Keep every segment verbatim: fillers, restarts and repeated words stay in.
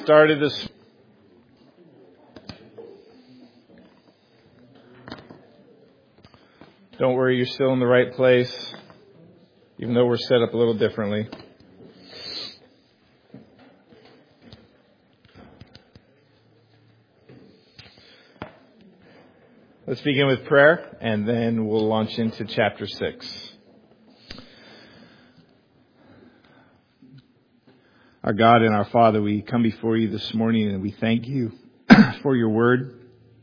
started this. Don't worry, you're still in the right place, even though we're set up a little differently. Let's begin with prayer, and then we'll launch into chapter six. Our God and our Father, we come before you this morning and we thank you for your word.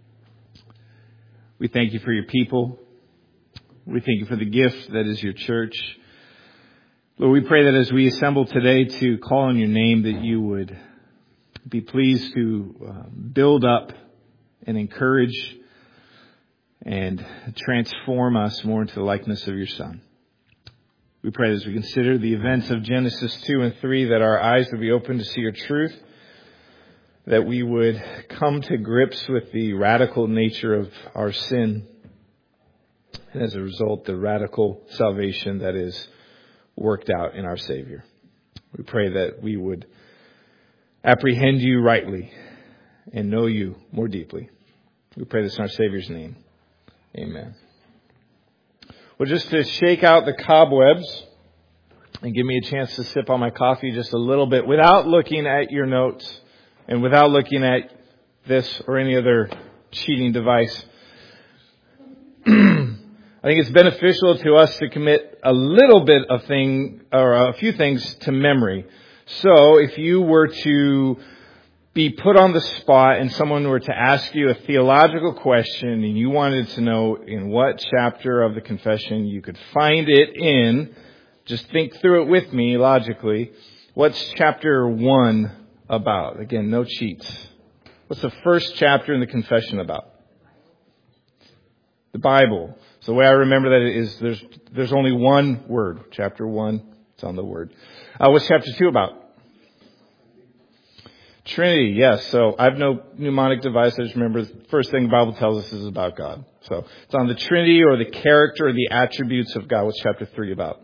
We thank you for your people. We thank you for the gift that is your church. Lord, we pray that as we assemble today to call on your name, that you would be pleased to uh, build up and encourage and transform us more into the likeness of your Son. We pray that as we consider the events of Genesis two and three, that our eyes would be open to see your truth, that we would come to grips with the radical nature of our sin, and as a result, the radical salvation that is worked out in our Savior. We pray that we would apprehend you rightly and know you more deeply. We pray this in our Savior's name. Amen. Well, just to shake out the cobwebs and give me a chance to sip on my coffee just a little bit without looking at your notes and without looking at this or any other cheating device, I think it's beneficial to us to commit a little bit of thing or a few things to memory. So if you were to be put on the spot and someone were to ask you a theological question and you wanted to know in what chapter of the confession you could find it in, just think through it with me logically. What's chapter one about? Again, no cheats. What's the first chapter in the confession about? The Bible. So the way I remember that is there's there's only one word. Chapter one, it's on the word. Uh, what's chapter two about? Trinity, yes. So I have no mnemonic device. I just remember the first thing the Bible tells us is about God. So it's on the Trinity or the character or the attributes of God. What's chapter three about?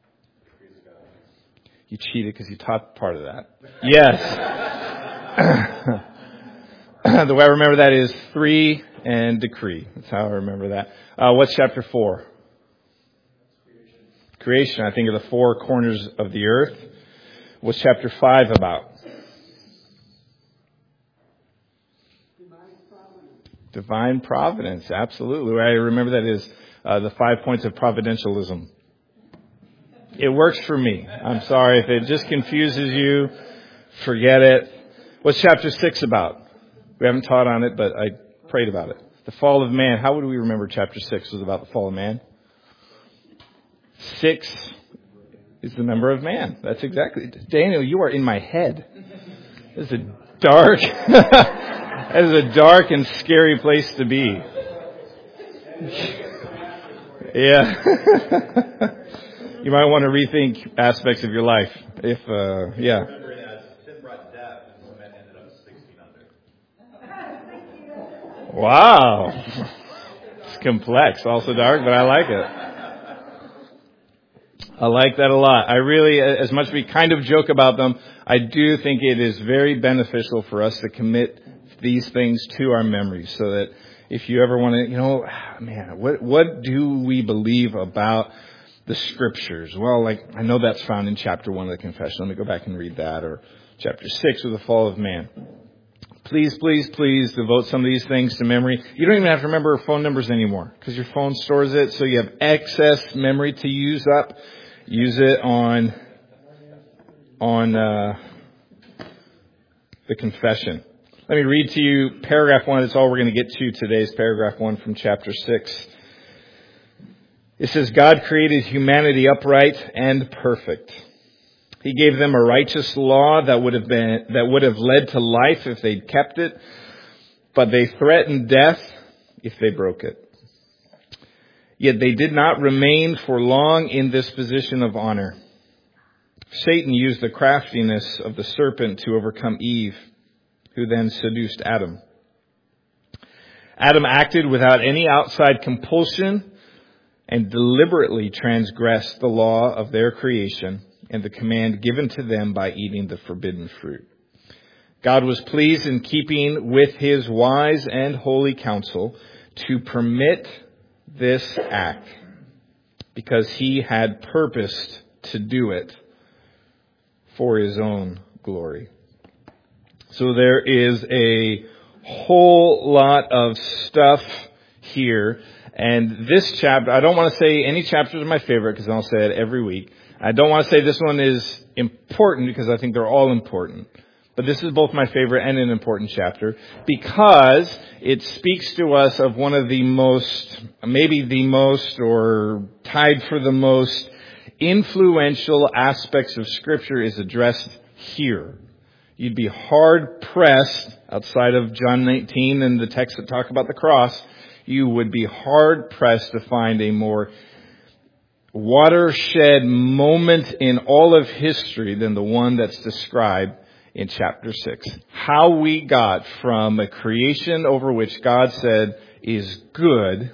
You cheated because you taught part of that. Yes. The way I remember that is three and decree. That's how I remember that. Uh, what's chapter four? Creation. Creation. I think of the four corners of the earth. What's chapter five about? Divine providence, absolutely. I remember that is uh, the five points of providentialism. It works for me. I'm sorry if it just confuses you. Forget it. What's chapter six about? We haven't taught on it, but I prayed about it. The fall of man. How would we remember chapter six was about the fall of man? Six is the number of man. That's exactly. Daniel, you are in my head. This is a dark... That is a dark and scary place to be. Yeah. You might want to rethink aspects of your life. If, uh, yeah. Sin brought death, and so men ended up sixteen under. Wow. It's complex, also dark, but I like it. I like that a lot. I really, as much as we kind of joke about them, I do think it is very beneficial for us to commit these things to our memories so that if you ever want to, you know, man, what what do we believe about the scriptures? Well, like, I know that's found in chapter one of the confession. Let me go back and read that. Or chapter six of the fall of man. Please, please, please devote some of these things to memory. You don't even have to remember phone numbers anymore because your phone stores it. So you have excess memory to use up. Use it on, on, uh, the confession. Let me read to you paragraph one. That's all we're going to get to today is paragraph one from chapter six. It says, God created humanity upright and perfect. He gave them a righteous law that would have been, that would have led to life if they'd kept it, but they threatened death if they broke it. Yet they did not remain for long in this position of honor. Satan used the craftiness of the serpent to overcome Eve, who then seduced Adam. Adam acted without any outside compulsion and deliberately transgressed the law of their creation and the command given to them by eating the forbidden fruit. God was pleased in keeping with his wise and holy counsel to permit this act because he had purposed to do it for his own glory. So there is a whole lot of stuff here. And this chapter, I don't want to say any chapters are my favorite because I'll say it every week. I don't want to say this one is important because I think they're all important. But this is both my favorite and an important chapter because it speaks to us of one of the most, maybe the most or tied for the most influential aspects of Scripture is addressed here. You'd be hard pressed outside of John nineteen and the texts that talk about the cross. You would be hard pressed to find a more watershed moment in all of history than the one that's described in chapter six. How we got from a creation over which God said is good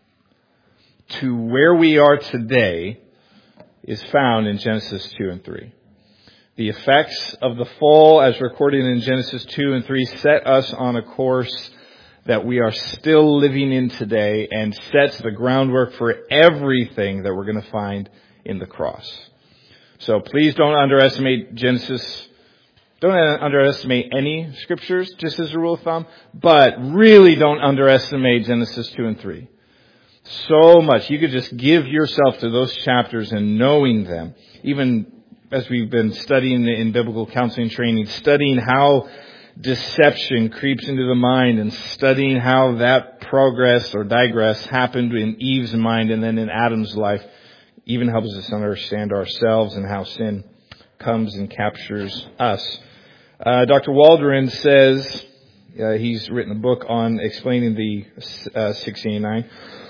to where we are today is found in Genesis two and three. The effects of the fall, as recorded in Genesis two and three, set us on a course that we are still living in today and sets the groundwork for everything that we're going to find in the cross. So please don't underestimate Genesis. Don't underestimate any scriptures, just as a rule of thumb, but really don't underestimate Genesis two and three. So much. You could just give yourself to those chapters and knowing them. Even as we've been studying in biblical counseling training, studying how deception creeps into the mind and studying how that progress or digress happened in Eve's mind and then in Adam's life even helps us understand ourselves and how sin comes and captures us. Uh, Doctor Waldron says, uh, he's written a book on explaining the uh, six eighty-nine.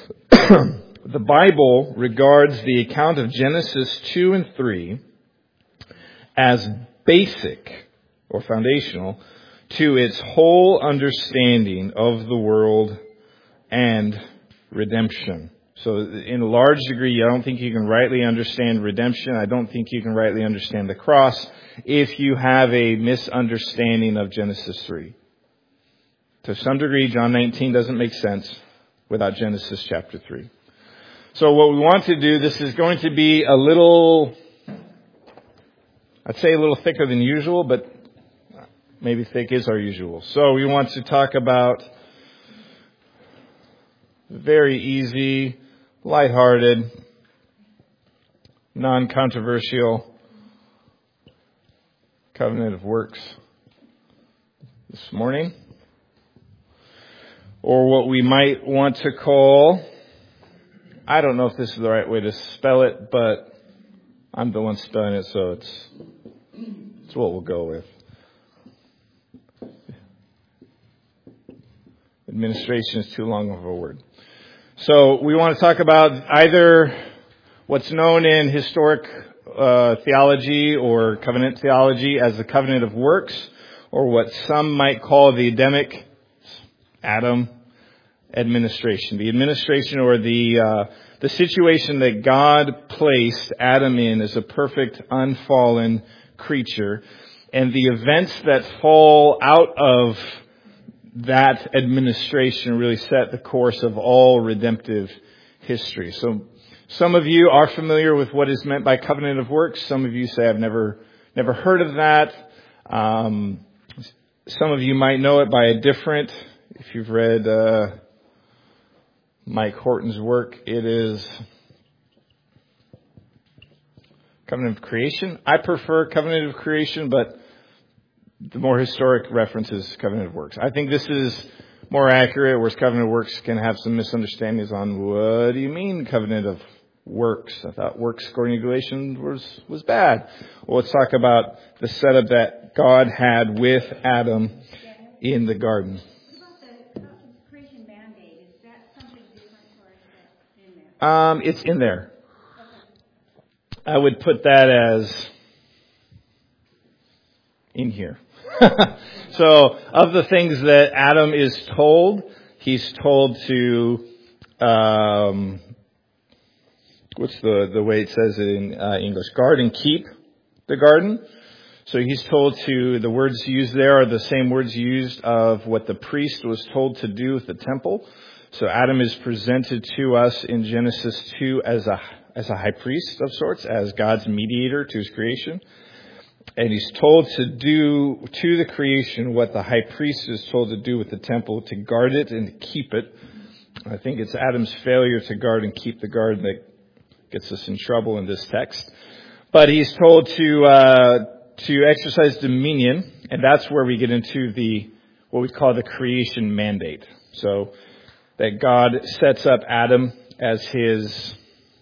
The Bible regards the account of Genesis two and three as basic or foundational to its whole understanding of the world and redemption. So in a large degree, I don't think you can rightly understand redemption. I don't think you can rightly understand the cross if you have a misunderstanding of Genesis three. To some degree, John nineteen doesn't make sense without Genesis chapter three. So what we want to do, this is going to be a little, I'd say a little thicker than usual, but maybe thick is our usual. So we want to talk about very easy, lighthearted, non-controversial covenant of works this morning. Or what we might want to call, I don't know if this is the right way to spell it, but I'm the one spelling it, so it's, it's what we'll go with. Administration is too long of a word. So we want to talk about either what's known in historic uh, theology or covenant theology as the covenant of works, or what some might call the Adamic Adam administration. The administration or the uh, the situation that God placed Adam in as a perfect, unfallen creature, and the events that fall out of that administration really set the course of all redemptive history. So some of you are familiar with what is meant by covenant of works. Some of you say, I've never never heard of that. Um, some of you might know it by a different, if you've read uh, Mike Horton's work, it is covenant of creation. I prefer covenant of creation, but the more historic reference is covenant of works. I think this is more accurate, whereas covenant of works can have some misunderstandings on what do you mean covenant of works? I thought works according to Galatians was, was bad. Well, let's talk about the setup that God had with Adam in the garden. What about the, about the creation mandate? Is that something different or is that in there? Um, it's in there. Okay. I would put that as in here. So, of the things that Adam is told, he's told to, um, what's the, the way it says it in uh, English? Guard and keep the garden. So he's told to, the words used there are the same words used of what the priest was told to do with the temple. So Adam is presented to us in Genesis two as a, as a high priest of sorts, as God's mediator to his creation. And he's told to do to the creation what the high priest is told to do with the temple, to guard it and to keep it. I think it's Adam's failure to guard and keep the garden that gets us in trouble in this text. But he's told to uh, to exercise dominion, and that's where we get into the what we call the creation mandate. So that God sets up Adam as his,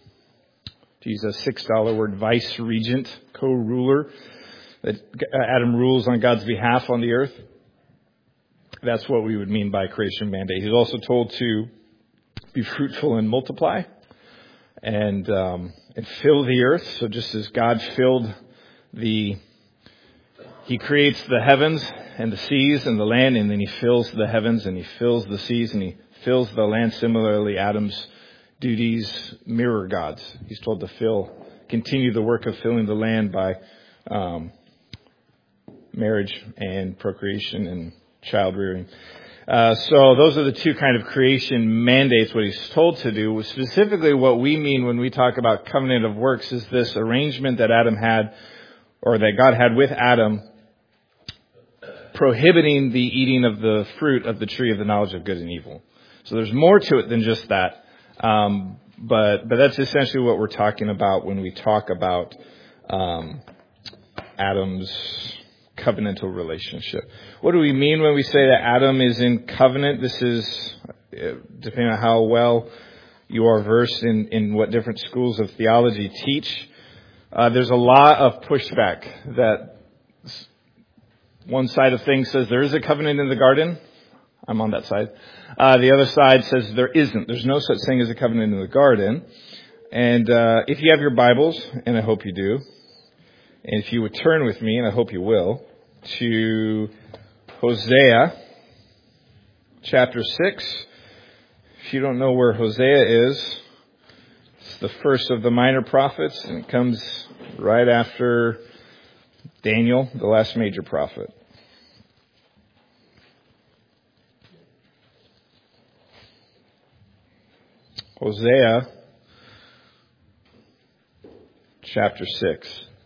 to use a six dollar word, vice regent, co-ruler. That Adam rules on God's behalf on the earth. That's what we would mean by creation mandate. He's also told to be fruitful and multiply and um, and fill the earth. So just as God filled the, he creates the heavens and the seas and the land, and then he fills the heavens and he fills the seas and he fills the land. Similarly, Adam's duties mirror God's. He's told to fill, continue the work of filling the land by um, marriage and procreation and child rearing. Uh, so those are the two kind of creation mandates, what he's told to do. Specifically, what we mean when we talk about covenant of works is this arrangement that Adam had, or that God had with Adam, prohibiting the eating of the fruit of the tree of the knowledge of good and evil. So there's more to it than just that. Um, but, but that's essentially what we're talking about when we talk about um, Adam's covenantal relationship. What do we mean when we say that Adam is in covenant? This is, depending on how well you are versed in, in what different schools of theology teach, uh, there's a lot of pushback that one side of things says there is a covenant in the garden. I'm on that side. Uh, the other side says there isn't. There's no such thing as a covenant in the garden. And uh, if you have your Bibles, and I hope you do, and if you would turn with me, and I hope you will, to Hosea chapter six. If you don't know where Hosea is, it's the first of the minor prophets, and it comes right after Daniel, the last major prophet. Hosea chapter six.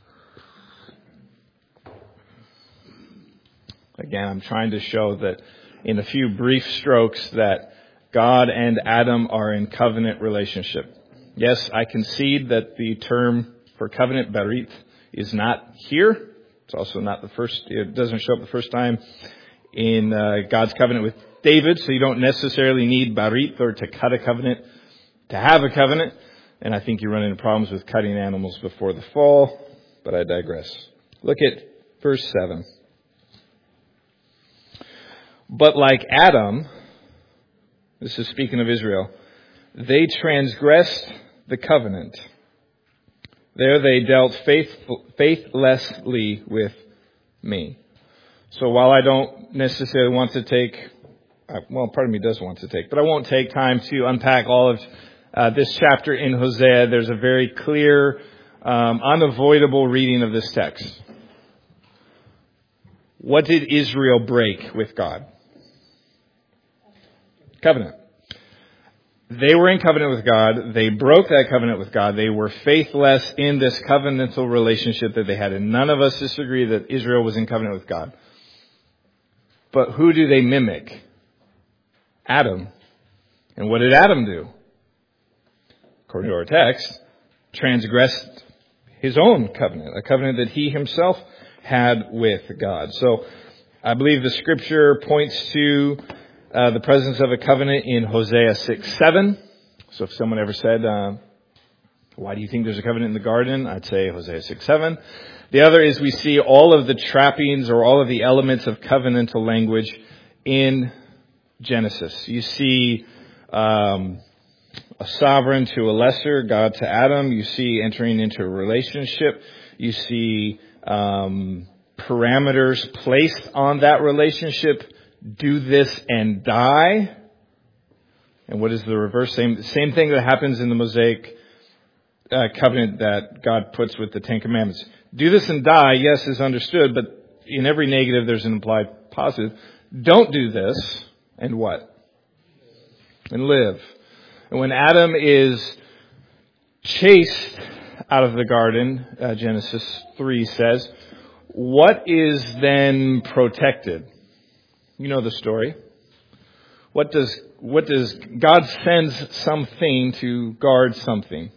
Again, I'm trying to show that in a few brief strokes that God and Adam are in covenant relationship. Yes, I concede that the term for covenant, barit, is not here. It's also not the first, it doesn't show up the first time in uh, God's covenant with David, so you don't necessarily need barit or to cut a covenant to have a covenant. And I think you run into problems with cutting animals before the fall, but I digress. Look at verse seven. But like Adam, this is speaking of Israel, they transgressed the covenant. There they dealt faithful, faithlessly with me. So while I don't necessarily want to take, well, part of me does want to take, but I won't take time to unpack all of uh, this chapter in Hosea. There's a very clear, um, unavoidable reading of this text. What did Israel break with God? Covenant. They were in covenant with God. They broke that covenant with God. They were faithless in this covenantal relationship that they had. And none of us disagree that Israel was in covenant with God. But who do they mimic? Adam. And what did Adam do? According to our text, transgressed his own covenant, a covenant that he himself had with God. So I believe the scripture points to uh, the presence of a covenant in Hosea six seven. So if someone ever said, uh, why do you think there's a covenant in the garden? I'd say Hosea six seven. The other is we see all of the trappings or all of the elements of covenantal language in Genesis. You see um, a sovereign to a lesser, God to Adam. You see entering into a relationship. You see um, parameters placed on that relationship. Do this and die. And what is the reverse? Same, same thing that happens in the Mosaic uh, covenant that God puts with the Ten Commandments. Do this and die, yes, is understood, but in every negative there's an implied positive. Don't do this, and what? And live. And when Adam is chased out of the garden, uh, Genesis three says, what is then protected? You know the story. What does, what does, God sends something to guard something.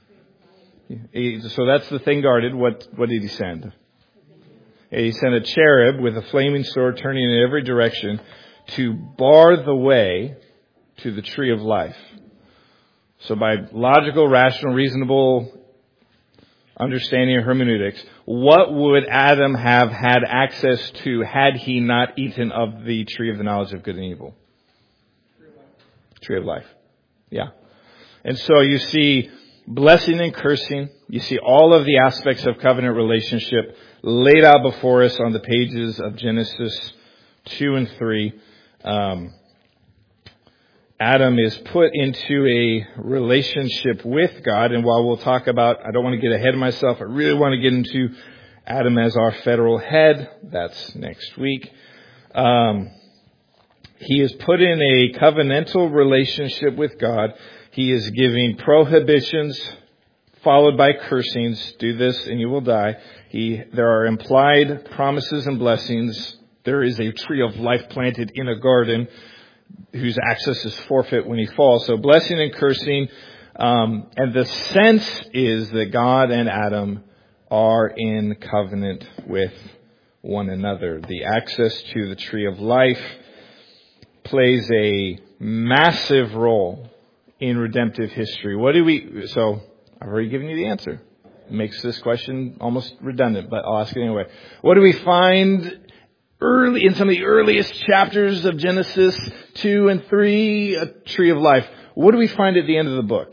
So that's the thing guarded. What, what did he send? He sent a cherub with a flaming sword turning in every direction to bar the way to the tree of life. So by logical, rational, reasonable understanding of hermeneutics, what would Adam have had access to had he not eaten of the tree of the knowledge of good and evil? Tree of life. Yeah. And so you see blessing and cursing. You see all of the aspects of covenant relationship laid out before us on the pages of Genesis two and three. Um, Adam is put into a relationship with God. And while we'll talk about, I don't want to get ahead of myself, I really want to get into Adam as our federal head. That's next week. Um, he is put in a covenantal relationship with God. He is giving prohibitions followed by cursings. Do this and you will die. He, there are implied promises and blessings. There is a tree of life planted in a garden whose access is forfeit when he falls. So blessing and cursing. Um, and the sense is that God and Adam are in covenant with one another. The access to the tree of life plays a massive role in redemptive history. What do we, so I've already given you the answer. It makes this question almost redundant, but I'll ask it anyway. What do we find early in some of the earliest chapters of Genesis two and three, a tree of life? What do we find at the end of the book?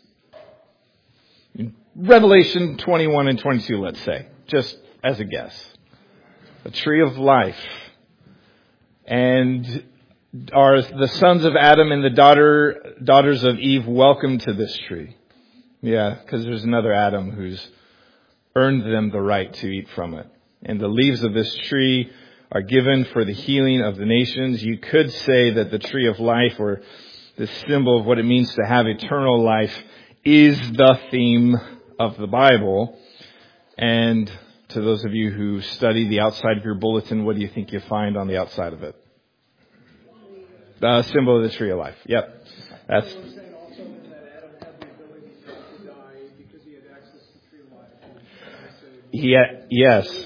Revelation twenty-one and twenty-two, let's say, just as a guess. A tree of life. And are the sons of Adam and the daughter daughters of Eve welcome to this tree? Yeah, because there's another Adam who's earned them the right to eat from it. And the leaves of this tree are given for the healing of the nations. You could say that the tree of life, or the symbol of what it means to have eternal life, is the theme of the Bible. And to those of you who study the outside of your bulletin, what do you think you find on the outside of it? The symbol of the tree of life. Yep. That's. Yeah, yes.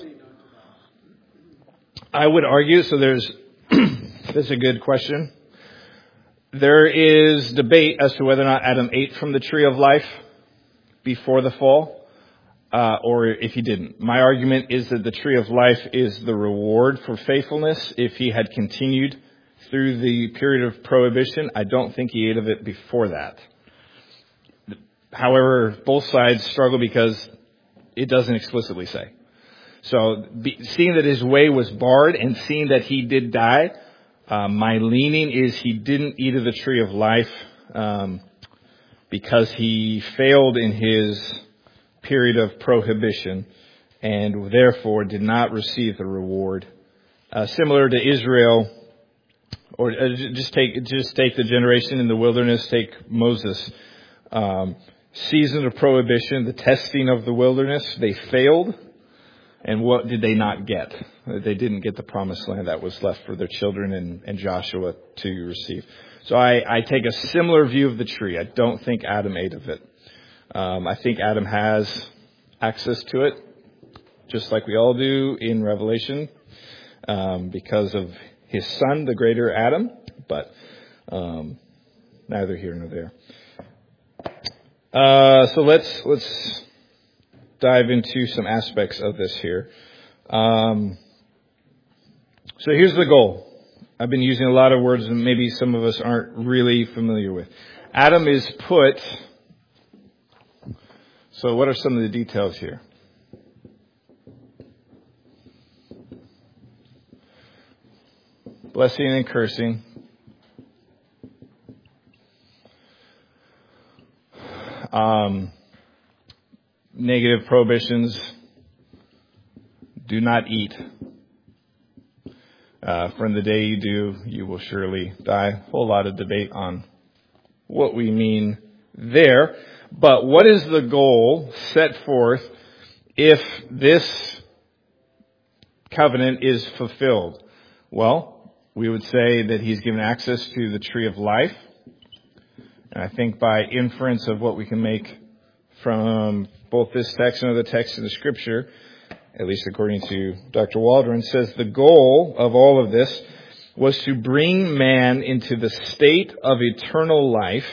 I would argue, so there's, this is a good question. There is debate as to whether or not Adam ate from the tree of life before the fall, uh, or if he didn't. My argument is that the tree of life is the reward for faithfulness. If he had continued through the period of prohibition, I don't think he ate of it before that. However, both sides struggle because it doesn't explicitly say. So be, seeing that his way was barred and seeing that he did die, uh, my leaning is he didn't eat of the tree of life um, because he failed in his period of prohibition and therefore did not receive the reward. Uh, similar to Israel, or uh, just take just take the generation in the wilderness, take Moses. Um, season of prohibition, the testing of the wilderness, they failed. And what did they not get? They didn't get the promised land that was left for their children and, and Joshua to receive. So I, I take a similar view of the tree. I don't think Adam ate of it. Um, I think Adam has access to it, just like we all do in Revelation, um, because of his son, the greater Adam. But um, neither here nor there. Uh, so let's let's. dive into some aspects of this here. Um, so here's the goal. I've been using a lot of words that maybe some of us aren't really familiar with. Adam is put. So what are some of the details here? Blessing and cursing. Um, negative prohibitions, do not eat. Uh, from the day you do, you will surely die. A whole lot of debate on what we mean there. But what is the goal set forth if this covenant is fulfilled? Well, we would say that he's given access to the tree of life. And I think by inference of what we can make from both this text and other texts in the Scripture, at least according to Doctor Waldron, says the goal of all of this was to bring man into the state of eternal life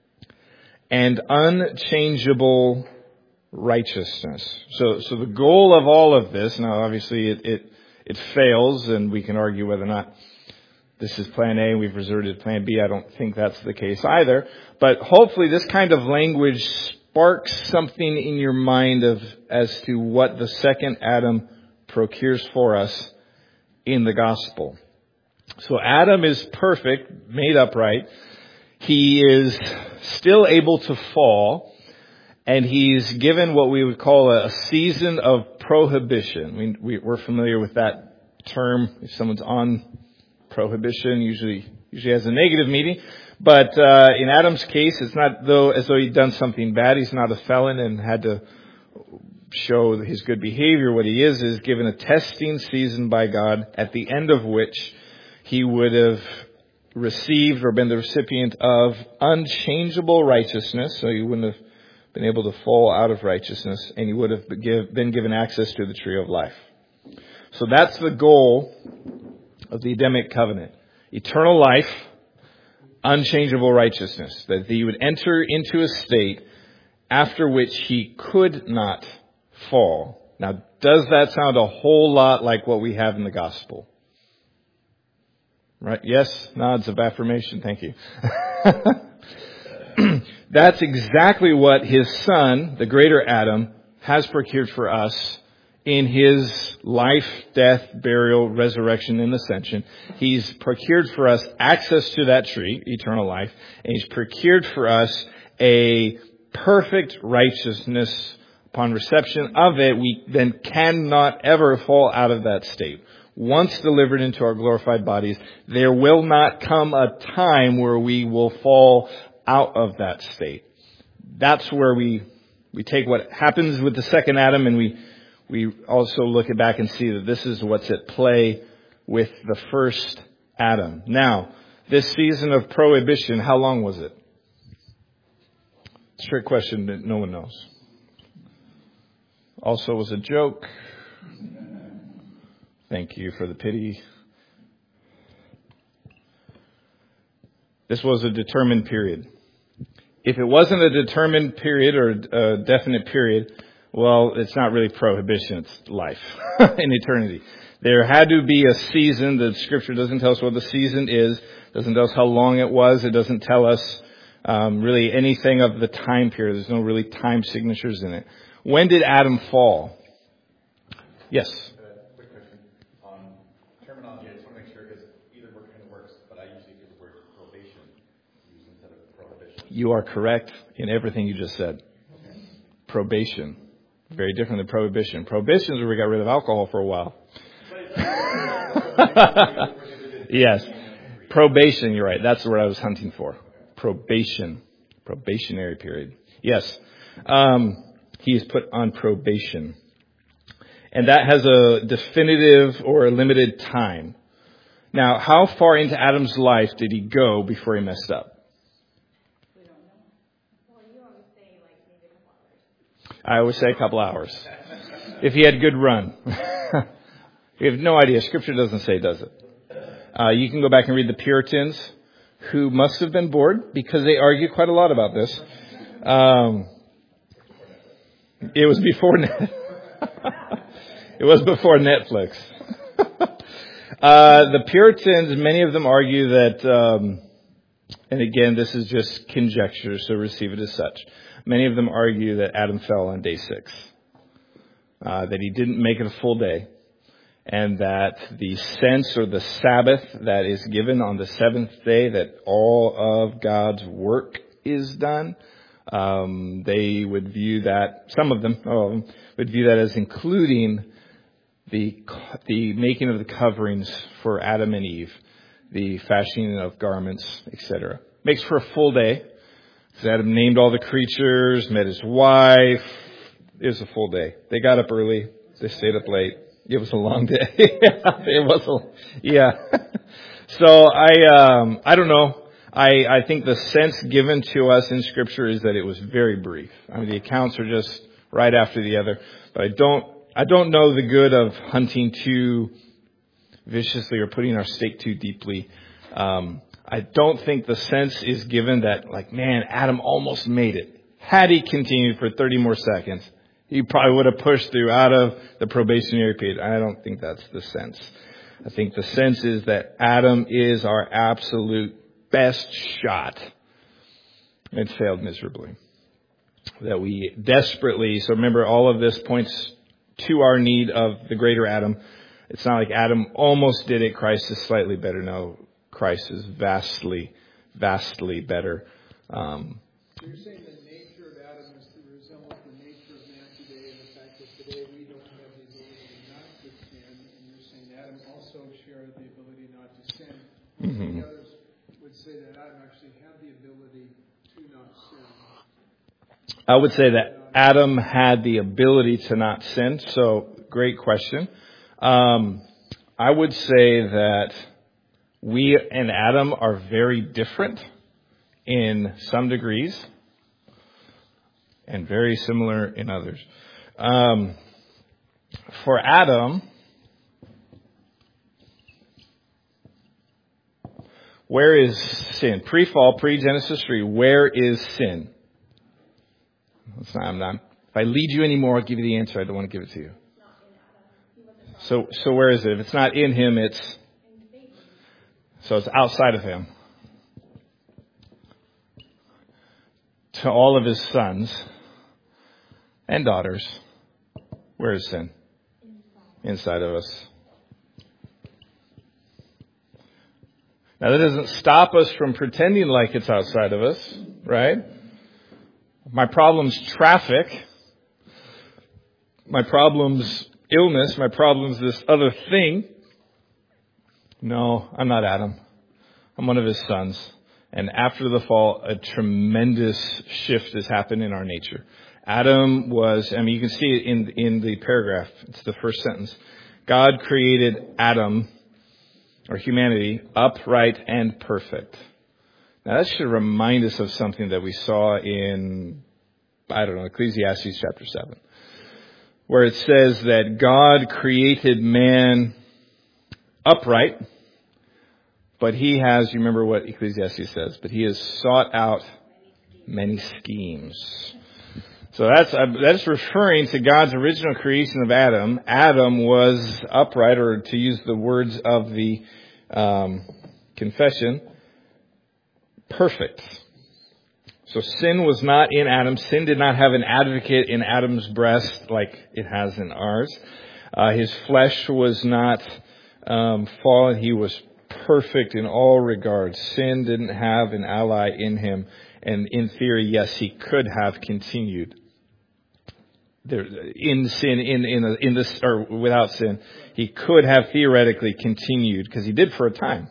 and unchangeable righteousness. So, so the goal of all of this, now obviously it, it, it fails, and we can argue whether or not this is plan A, we've resorted to plan B. I don't think that's the case either. But hopefully this kind of language sparks something in your mind of as to what the second Adam procures for us in the gospel. So Adam is perfect, made upright. He is still able to fall, and he's given what we would call a season of prohibition. We, we, we're familiar with that term. If someone's on prohibition, usually usually has a negative meaning. But uh, in Adam's case, it's not though as though he'd done something bad. He's not a felon and had to show his good behavior. What he is is given a testing season by God, at the end of which he would have received or been the recipient of unchangeable righteousness. So he wouldn't have been able to fall out of righteousness, and he would have been given access to the tree of life. So that's the goal of the Edenic covenant. Eternal life, unchangeable righteousness. That he would enter into a state after which he could not fall. Now, does that sound a whole lot like what we have in the gospel? Right? Yes? Nods of affirmation. Thank you. That's exactly what his son, the greater Adam, has procured for us in his life, death, burial, resurrection, and ascension. He's procured for us access to that tree, eternal life, and he's procured for us a perfect righteousness. Upon reception of it, we then cannot ever fall out of that state. Once delivered into our glorified bodies, there will not come a time where we will fall out of that state. That's where we we take what happens with the second Adam, and we we also look back and see that this is what's at play with the first Adam. Now, this season of prohibition, how long was it? It's a trick question that no one knows. Also was a joke. Thank you for the pity. This was a determined period. If it wasn't a determined period or a definite period, well, it's not really prohibition, it's life in eternity. There had to be a season. The Scripture doesn't tell us what the season is, doesn't tell us how long it was, it doesn't tell us um, really anything of the time period. There's no really time signatures in it. When did Adam fall? Yes? Uh, quick question on terminology. I just want to make sure, because either word kind of works, but I usually use the word probation used instead of prohibition. You are correct in everything you just said. Okay. Probation. Very different than prohibition. Prohibition is where we got rid of alcohol for a while. Yes. Probation, you're right. That's what I was hunting for. Probation. Probationary period. Yes. Um, he is put on probation. And that has a definitive or a limited time. Now, how far into Adam's life did he go before he messed up? We don't know. Well, you always say like maybe a couple hours. I always say a couple hours. If he had a good run. We have no idea. Scripture doesn't say, does it? Uh, you can go back and read the Puritans, who must have been bored because they argue quite a lot about this. Um, it was before net. It was before Netflix. uh, the Puritans, many of them argue that, um, and again, this is just conjecture, so receive it as such. Many of them argue that Adam fell on day six, uh, that he didn't make it a full day, and that the sense or the Sabbath that is given on the seventh day, that all of God's work is done, um, they would view that, some of them, all of them, would view that as including the the making of the coverings for Adam and Eve, the fashioning of garments, et cetera. Makes for a full day. Because Adam named all the creatures, met his wife. It was a full day. They got up early. They stayed up late. It was a long day. It was a, yeah. So I, um, I don't know. I, I think the sense given to us in Scripture is that it was very brief. I mean, the accounts are just right after the other. But I don't, I don't know the good of hunting too viciously or putting our stake too deeply. Um, I don't think the sense is given that, like, man, Adam almost made it. Had he continued for thirty more seconds, he probably would have pushed through out of the probationary period. I don't think that's the sense. I think the sense is that Adam is our absolute best shot. It failed miserably. That we desperately, so remember, all of this points to our need of the greater Adam. It's not like Adam almost did it, Christ is slightly better. No, Christ is vastly, vastly better. Um, so you're saying the nature of Adam is to resemble the nature of man today, and the fact that today we don't have the ability not to sin, and you're saying Adam also shared the ability not to sin. mm-hmm. The others would say that Adam actually had the ability to not sin. I would say that Adam had the ability to not sin. So, great question. Um, I would say that we and Adam are very different in some degrees and very similar in others. Um, for Adam, where is sin? Pre-fall, pre-Genesis three, where is sin? It's not, I'm not, if I lead you anymore, I'll give you the answer. I don't want to give it to you. So, so where is it? If it's not in him, it's, so it's outside of him. To all of his sons and daughters, where is sin? Inside of us. Now that doesn't stop us from pretending like it's outside of us, right? My problem's traffic. My problem's illness. My problem's this other thing. No, I'm not Adam. I'm one of his sons. And after the fall, a tremendous shift has happened in our nature. Adam was, I mean, you can see it in, in the paragraph. It's the first sentence. God created Adam, or humanity, upright and perfect. Now that should remind us of something that we saw in, I don't know, Ecclesiastes chapter seven, where it says that God created man upright, but he has, you remember what Ecclesiastes says, but he has sought out many schemes. So that's, that's referring to God's original creation of Adam. Adam was upright, or to use the words of the um, confession, perfect. So sin was not in Adam. Sin did not have an advocate in Adam's breast like it has in ours. Uh, his flesh was not um, fallen. He was perfect in all regards. Sin didn't have an ally in him. And in theory, yes, he could have continued there in sin, in in a, in this or without sin. He could have theoretically continued because he did for a time.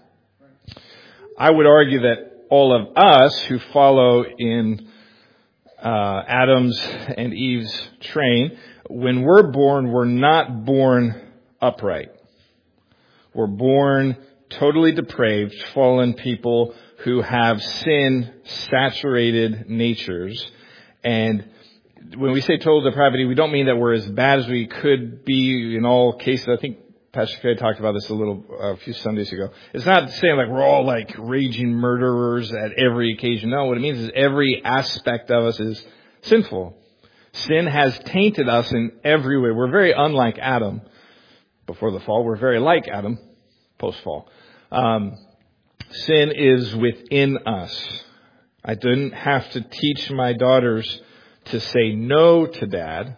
I would argue that all of us who follow in uh, Adam's and Eve's train, when we're born, we're not born upright. We're born totally depraved, fallen people who have sin-saturated natures. And when we say total depravity, we don't mean that we're as bad as we could be in all cases. I think Pastor Craig talked about this a little, a few Sundays ago. It's not saying like we're all like raging murderers at every occasion. No, what it means is every aspect of us is sinful. Sin has tainted us in every way. We're very unlike Adam before the fall. We're very like Adam post-fall. Um, sin is within us. I didn't have to teach my daughters to say no to dad.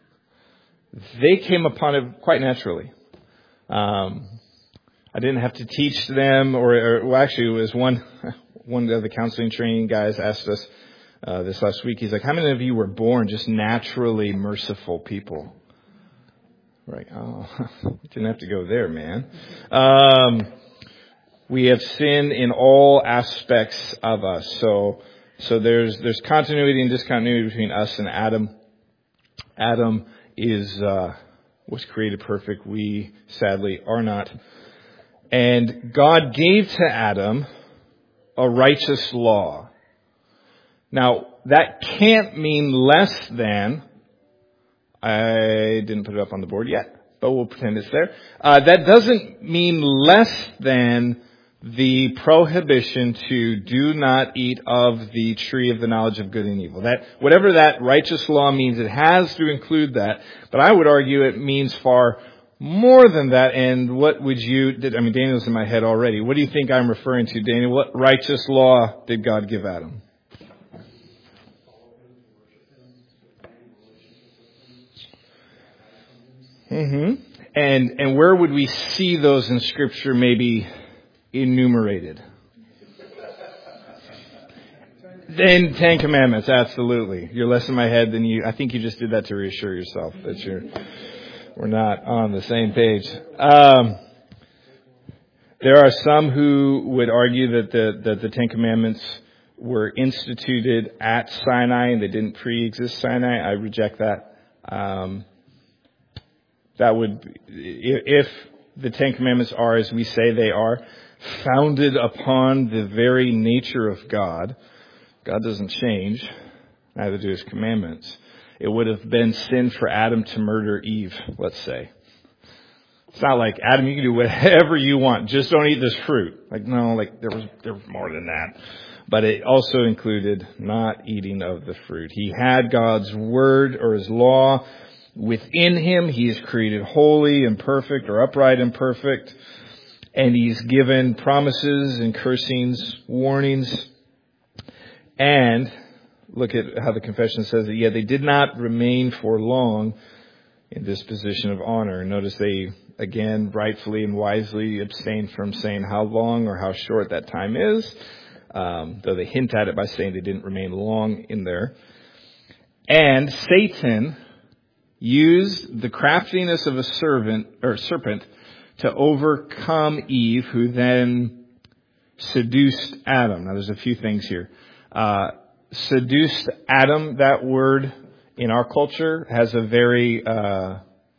They came upon it quite naturally. Um, I didn't have to teach them, or, or well, actually, it was one one of the counseling training guys asked us uh, this last week. He's like, "How many of you were born just naturally merciful people?" Right. Oh, didn't have to go there, man. Um, we have sin in all aspects of us. So, so there's there's continuity and discontinuity between us and Adam. Adam is uh, was created perfect. We sadly are not. And God gave to Adam a righteous law. Now, that can't mean less than. I didn't put it up on the board yet, but we'll pretend it's there. Uh, that doesn't mean less than the prohibition to do not eat of the tree of the knowledge of good and evil. That, whatever that righteous law means, it has to include that. But I would argue it means far more than that. And what would you, I mean, Daniel's in my head already. What do you think I'm referring to, Daniel? What righteous law did God give Adam? Mm-hmm. And and where would we see those in Scripture maybe enumerated? In Ten Commandments, absolutely. You're less in my head than you. I think you just did that to reassure yourself that you're we're not on the same page. Um, there are some who would argue that the that the Ten Commandments were instituted at Sinai and they didn't pre-exist Sinai. I reject that. Um, That would, if the Ten Commandments are, as we say they are, founded upon the very nature of God, God doesn't change, neither do His commandments. It would have been sin for Adam to murder Eve, let's say. It's not like, Adam, you can do whatever you want, just don't eat this fruit. Like, no, like, there was, there was more than that. But it also included not eating of the fruit. He had God's word or His law within him. He is created holy and perfect, or upright and perfect. And he's given promises and cursings, warnings. And look at how the confession says that, yet they did not remain for long in this position of honor. Notice they, again, rightfully and wisely abstained from saying how long or how short that time is, um, though they hint at it by saying they didn't remain long in there. And Satan used the craftiness of a servant or serpent to overcome Eve, who then seduced Adam. Now, there's a few things here. Uh, seduced Adam, that word in our culture has a very uh,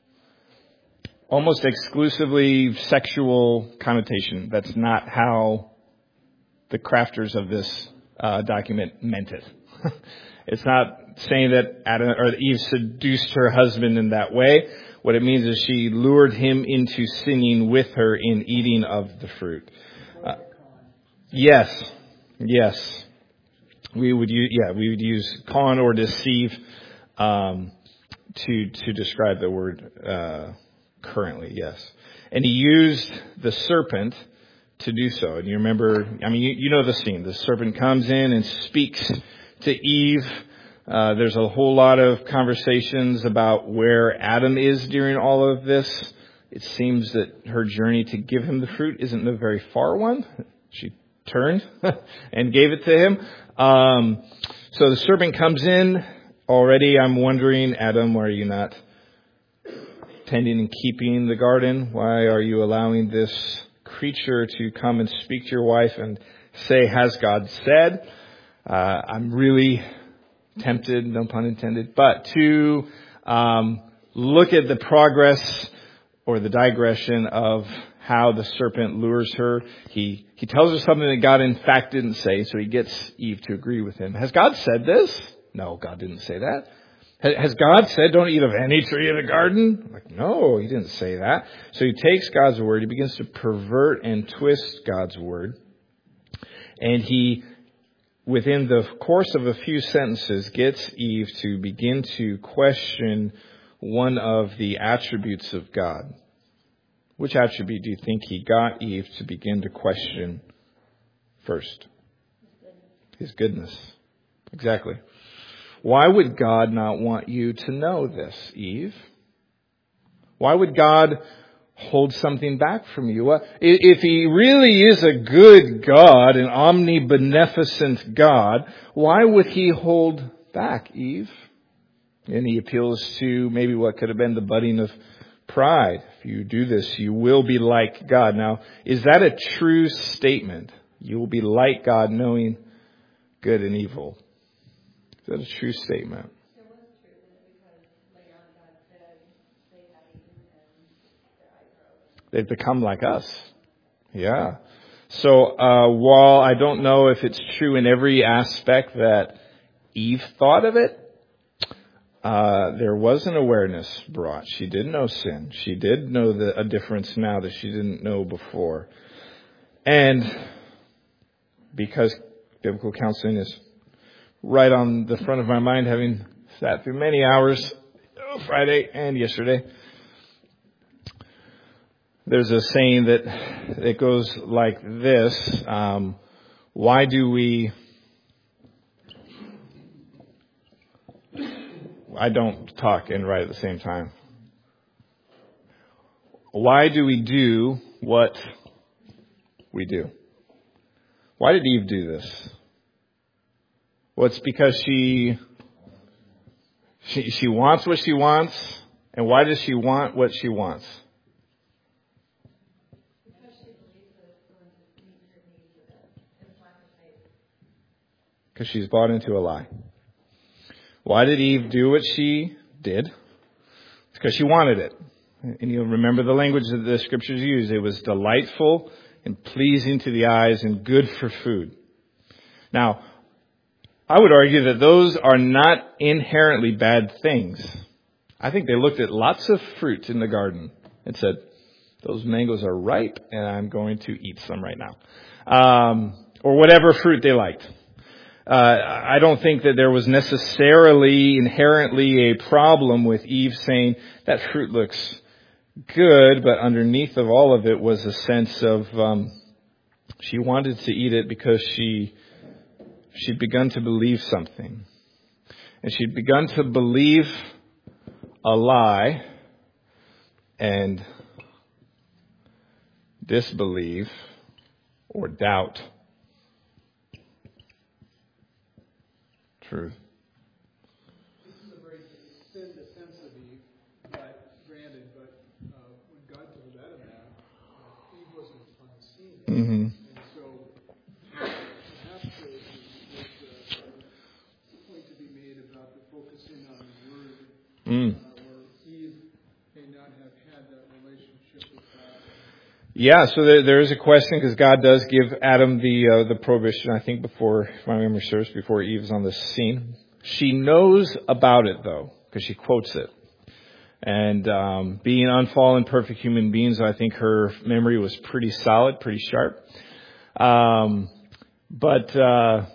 almost exclusively sexual connotation. That's not how the crafters of this uh, document meant it. It's not saying that Adam or Eve seduced her husband in that way. What it means is she lured him into sinning with her in eating of the fruit. Uh, yes, yes, we would use yeah we would use con or deceive um, to to describe the word uh, currently. Yes, and he used the serpent to do so. And you remember, I mean, you, you know the scene. The serpent comes in and speaks to Eve. Uh, there's a whole lot of conversations about where Adam is during all of this. It seems that her journey to give him the fruit isn't a very far one. She turned and gave it to him. Um, so the serpent comes in. Already I'm wondering, Adam, why are you not tending and keeping the garden? Why are you allowing this creature to come and speak to your wife and say, has God said? Uh, I'm really tempted, no pun intended, but to um, look at the progress or the digression of how the serpent lures her. He he tells her something that God in fact didn't say, so he gets Eve to agree with him. Has God said this? No, God didn't say that. Has God said don't eat of any tree in the garden? I'm like, no, he didn't say that. So he takes God's word, he begins to pervert and twist God's word, and he, within the course of a few sentences, gets Eve to begin to question one of the attributes of God. Which attribute do you think he got Eve to begin to question first? His goodness. Exactly. Why would God not want you to know this, Eve? Why would God hold something back from you? If he really is a good God, an omnibeneficent God, why would he hold back, Eve? And he appeals to maybe what could have been the budding of pride. If you do this, you will be like God. Now, is that a true statement? You will be like God, knowing good and evil. Is that a true statement? It was true, because later on God said they have eaten and their eyes are open. They've become like us. Yeah. So uh, while I don't know if it's true in every aspect that Eve thought of it, uh, there was an awareness brought. She did know sin. She did know the, a difference now that she didn't know before. And because biblical counseling is right on the front of my mind, having sat through many hours Friday and yesterday, there's a saying that it goes like this. Um, why do we... I don't talk and write at the same time. Why do we do what we do? Why did Eve do this? Well, it's because she, she, she wants what she wants. And why does she want what she wants? Because she's bought into a lie. Why did Eve do what she did? It's because she wanted it. And you'll remember the language that the scriptures use. It was delightful and pleasing to the eyes and good for food. Now, I would argue that those are not inherently bad things. I think they looked at lots of fruit in the garden and said, those mangoes are ripe and I'm going to eat some right now. Um, or whatever fruit they liked. Uh, I don't think that there was necessarily inherently a problem with Eve saying that fruit looks good, but underneath of all of it was a sense of um, she wanted to eat it because she she'd begun to believe something, and she'd begun to believe a lie and disbelieve or doubt truth. This is a very sin defensive Eve, but granted, but uh, when God told Adam that, uh, Eve wasn't unseen. Mm-hmm. And so perhaps there's a point to be made about the focusing on the word, Mm. uh, where Eve may not have had that relationship with God. Yeah, so there, there is a question because God does give Adam the uh, the prohibition, I think, before, if my memory serves, before Eve's on the scene. She knows about it, though, because she quotes it. And um, being unfallen, perfect human beings, I think her memory was pretty solid, pretty sharp. Um, but uh,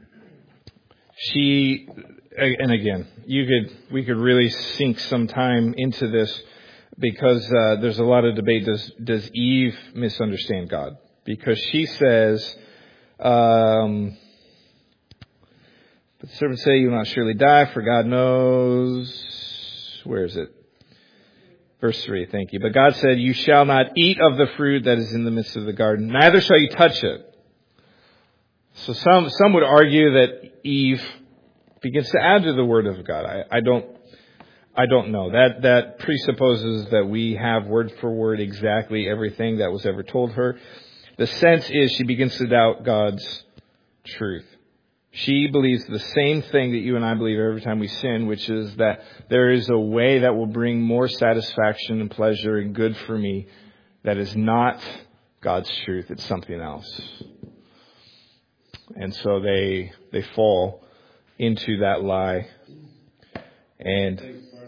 she, and again, you could we could really sink some time into this. Because uh, there's a lot of debate. Does does Eve misunderstand God? Because she says, um, but the servants say, you will not surely die, for God knows. Where is it? Verse three, thank you. But God said, you shall not eat of the fruit that is in the midst of the garden, neither shall you touch it. So some some would argue that Eve begins to add to the word of God. I, I don't I don't know. That that presupposes that we have word for word exactly everything that was ever told her. The sense is she begins to doubt God's truth. She believes the same thing that you and I believe every time we sin, which is that there is a way that will bring more satisfaction and pleasure and good for me that is not God's truth. It's something else. And so they they fall into that lie. And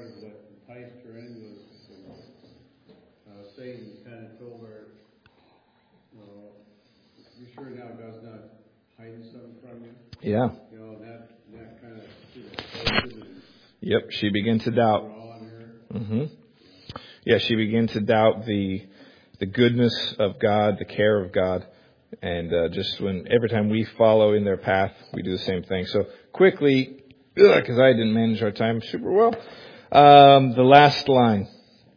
Satan kind of told her, well, you sure now God's not hiding something from you? Yeah. You know, that, that kind of, you know, yep, she began to doubt. Mm-hmm. Yeah, she began to doubt the the goodness of God, the care of God. And uh, just when every time we follow in their path, we do the same thing. So quickly, because I didn't manage our time super well, um, the last line.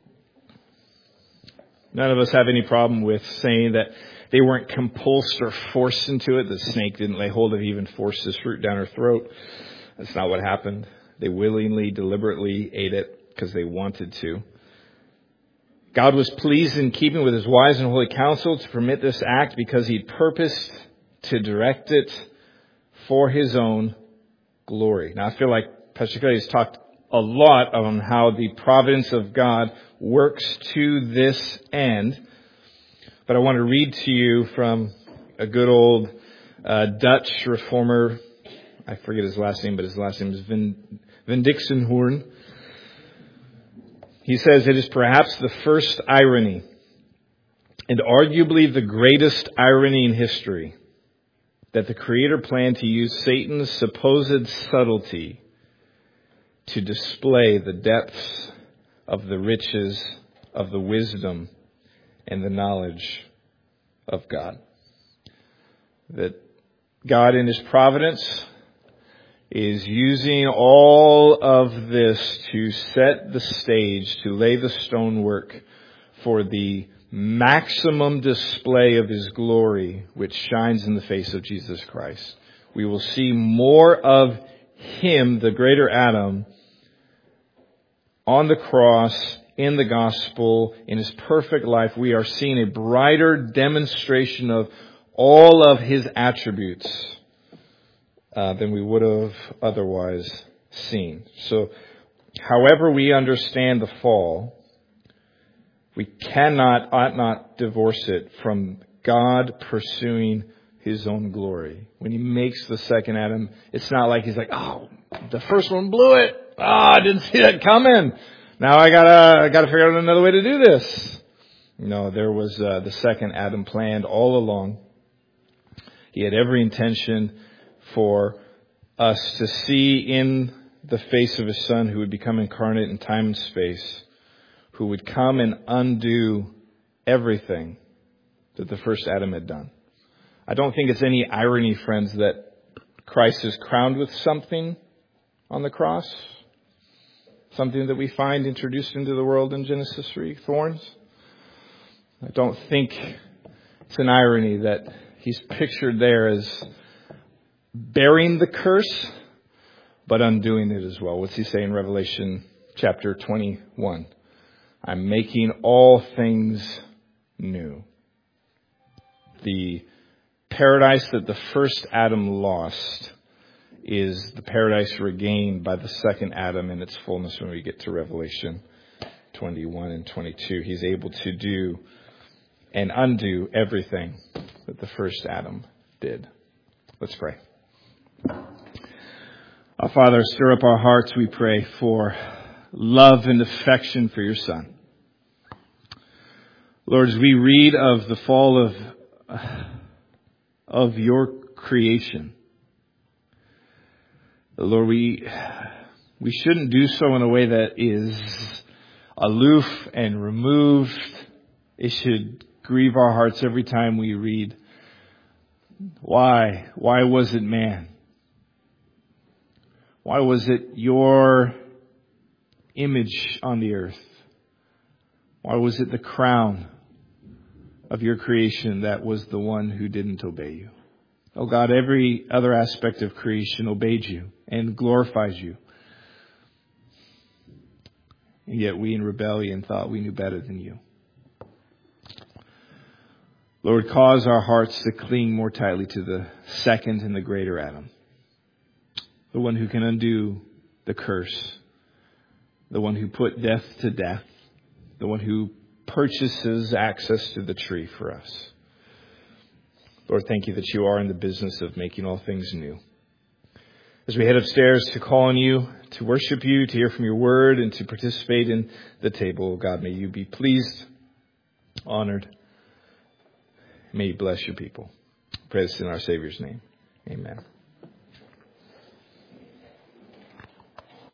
None of us have any problem with saying that they weren't compulsed or forced into it. The snake didn't lay hold of Eve and force his fruit down her throat. That's not what happened. They willingly, deliberately ate it because they wanted to. God was pleased in keeping with his wise and holy counsel to permit this act because he purposed to direct it for his own glory. Now, I feel like Pastor Kelly has talked a lot on how the providence of God works to this end. But I want to read to you from a good old uh, Dutch reformer. I forget his last name, but his last name is Vin, Van Dixenhoorn. He says, "It is perhaps the first irony, and arguably the greatest irony in history, that the Creator planned to use Satan's supposed subtlety to display the depths of the riches of the wisdom and the knowledge of God." That God in his providence is using all of this to set the stage, to lay the stonework for the maximum display of his glory, which shines in the face of Jesus Christ. We will see more of him, the greater Adam, on the cross, in the gospel, in his perfect life. We are seeing a brighter demonstration of all of his attributes uh, than we would have otherwise seen. So, however we understand the fall, we cannot, ought not divorce it from God pursuing his own glory. When he makes the second Adam, it's not like he's like, oh, the first one blew it. Oh, I didn't see that coming. Now I gotta, I gotta figure out another way to do this. No, there was uh, the second Adam planned all along. He had every intention for us to see in the face of his Son, who would become incarnate in time and space, who would come and undo everything that the first Adam had done. I don't think it's any irony, friends, that Christ is crowned with something on the cross. Something that we find introduced into the world in Genesis three, thorns. I don't think it's an irony that he's pictured there as bearing the curse, but undoing it as well. What's he say in Revelation chapter twenty-one? I'm making all things new. The paradise that the first Adam lost is the paradise regained by the second Adam in its fullness when we get to Revelation twenty-one and twenty-two. He's able to do and undo everything that the first Adam did. Let's pray. Our Father, stir up our hearts, we pray, for love and affection for your Son. Lord, as we read of the fall of, of your creation, Lord, we we shouldn't do so in a way that is aloof and removed. It should grieve our hearts every time we read, why? Why was it man? Why was it your image on the earth? Why was it the crown of your creation that was the one who didn't obey you? Oh God, every other aspect of creation obeyed you and glorifies you. And yet we in rebellion thought we knew better than you. Lord, cause our hearts to cling more tightly to the second and the greater Adam. The one who can undo the curse. The one who put death to death. The one who purchases access to the tree for us. Lord, thank you that you are in the business of making all things new. As we head upstairs to call on you, to worship you, to hear from your word, and to participate in the table, God, may you be pleased, honored. May you bless your people. Pray this in our Savior's name. Amen.